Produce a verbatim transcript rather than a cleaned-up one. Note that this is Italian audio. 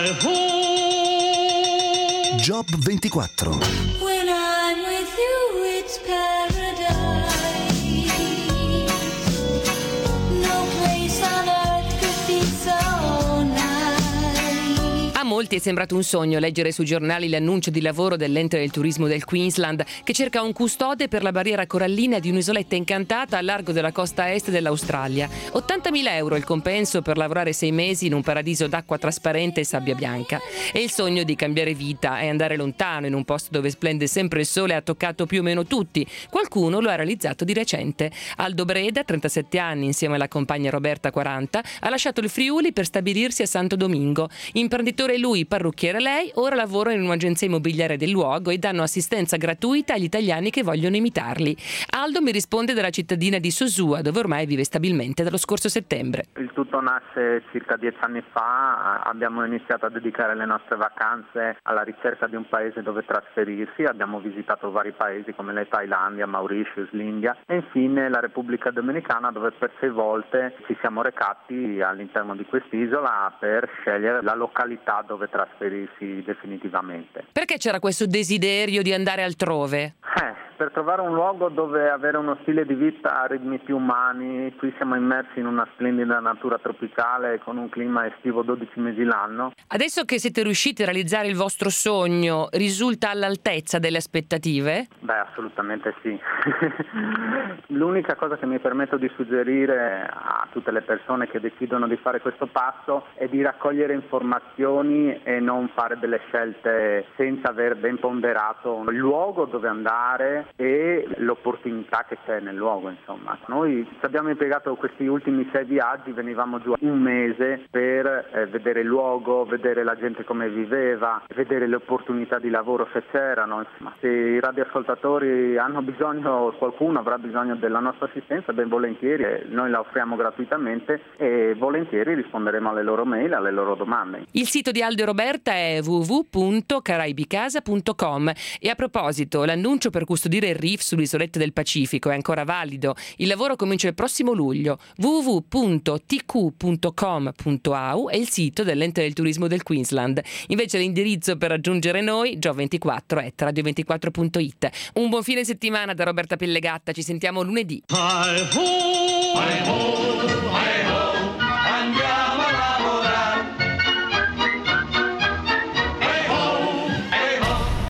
Job ventiquattro. When I'm with you, it's paradise. No place on earth could be so nice. A molti è sembrato un sogno leggere sui giornali l'annuncio di lavoro dell'ente del turismo del Queensland, che cerca un custode per la barriera corallina di un'isoletta incantata al largo della costa est dell'Australia. ottantamila euro il compenso per lavorare sei mesi in un paradiso d'acqua trasparente e sabbia bianca. E il sogno di cambiare vita e andare lontano in un posto dove splende sempre il sole ha toccato più o meno tutti. Qualcuno lo ha realizzato di recente. Aldo Breda, trentasette anni, insieme alla compagna Roberta, quaranta, ha lasciato il Friuli per stabilirsi a Santo Domingo. Imprenditore lui, parrucchiere lei, ora lavora in un'agenzia immobiliare del luogo e danno assistenza gratuita agli italiani che vogliono imitarli. Aldo mi risponde dalla cittadina di Sosua, dove ormai vive stabilmente dallo scorso settembre. Il tutto nasce circa dieci anni fa, abbiamo iniziato a dedicare le nostre vacanze alla ricerca di un paese dove trasferirsi, abbiamo visitato vari paesi come la Thailandia, Mauritius, l'India e infine la Repubblica Dominicana, dove per sei volte ci siamo recati all'interno di quest'isola per scegliere la località dove trasferirsi definitivamente. Perché c'era questo desiderio di andare altrove? Eh, per trovare un luogo dove avere uno stile di vita a ritmi più umani. Qui siamo immersi in una splendida natura tropicale con un clima estivo dodici mesi l'anno. Adesso che siete riusciti a realizzare il vostro sogno, risulta all'altezza delle aspettative? Beh, assolutamente sì. L'unica cosa che mi permetto di suggerire a tutte le persone che decidono di fare questo passo è di raccogliere informazioni e non fare delle scelte senza aver ben ponderato il luogo dove andare e l'opportunità che c'è nel luogo, insomma. Noi ci abbiamo impiegato questi ultimi sei viaggi, venivamo giù un mese per eh, vedere il luogo, vedere la gente come viveva, vedere le opportunità di lavoro se c'erano. Insomma, se i radioascoltatori hanno bisogno, qualcuno avrà bisogno della nostra assistenza, ben volentieri, eh, noi la offriamo gratuitamente e volentieri risponderemo alle loro mail, alle loro domande. Il sito di Aldo e Roberta è w w w punto caraibicasa punto com e a proposito, l'annuncio per custodire il reef sulle isolette del Pacifico è ancora valido. Il lavoro comincia il prossimo luglio. w w w punto t q punto com punto a u è il sito dell'ente del turismo del Queensland. Invece l'indirizzo per raggiungere noi, job ventiquattro chiocciola radio ventiquattro punto i t. Un buon fine settimana da Roberta Pellegatta, ci sentiamo lunedì. Hi ho, hi ho, hi